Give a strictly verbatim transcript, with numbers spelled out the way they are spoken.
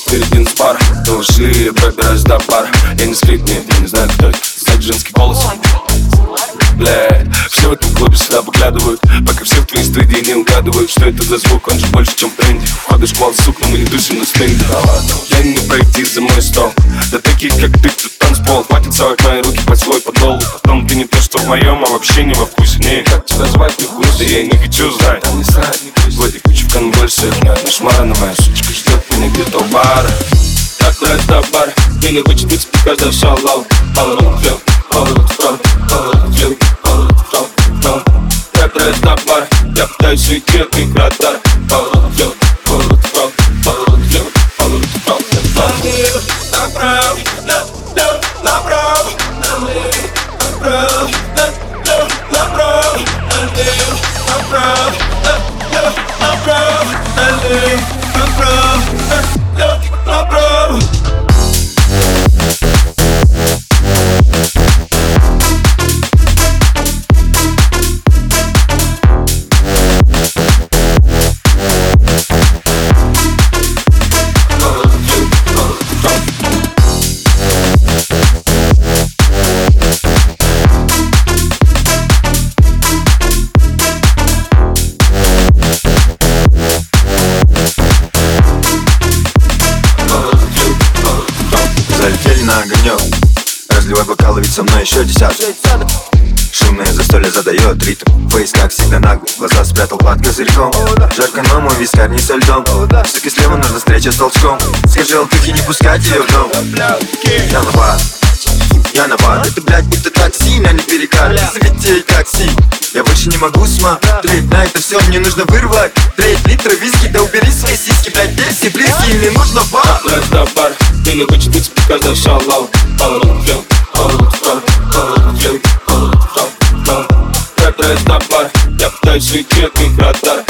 впереди нас пара. Доложи, я пробираюсь до пара. Я не скрит, нет, я не знаю, кто это. Кстати, женский голос. Блядь, все в этом клубе сюда поглядывают, пока все в твои студии не угадывают, что это за звук, он же больше, чем в тренде. Входишь в вал, сук, но мы не душим на стенде. Я не пройти за мой стол. Да таких, как ты, тут танцпол. Хватит совать мои руки под свой подол. Потом ты не то, что в моем, а вообще не во вкусе. Не, как тебя звать, не вкус. Да я и не хочу знать. Там не срать, не кричь. В этой куче в конвульсиях. Нашмарана моя сучка ждет меня где-то у бара. Так нравится до бара. Мне не хочет быть каждый шалал. Поворот влево, поворот вправо, поворот влево, поворот вправо, вправо. Так нравится до бара. Я пытаюсь уйти от их радар. Поворот влево, поворот вправо, поворот влево, поворот вправо. Налево, направо, налево, направо, налево, направо, налево, направо, налево, направо, налево, направо, налево, направо, налево, направо. Залетели на огонек, разливай бокалы, ведь со мной еще десяток. Шумное застолье задает ритм, фейс как всегда наглый, глаза спрятал под козырьком. Жарко, но мой вискарь не со льдом, суки слева нужна встреча с толчком. Скажи алкахи, не пускать ее в дом. Я на бар, я на бар, это, блядь, будто такси, на не перекат, заведей такси. Я больше не могу смотреть на это все, мне нужно вырвать треть литра виски, да убери свои сиськи, блядь, где все близкие, мне нужно бар. До бар, мне не хочет быть каждый шалал. Поворот влево, поворот вправо, поворот влево, поворот вправо, вправо. Так нравится до бар, я пытаюсь уйти от их радар.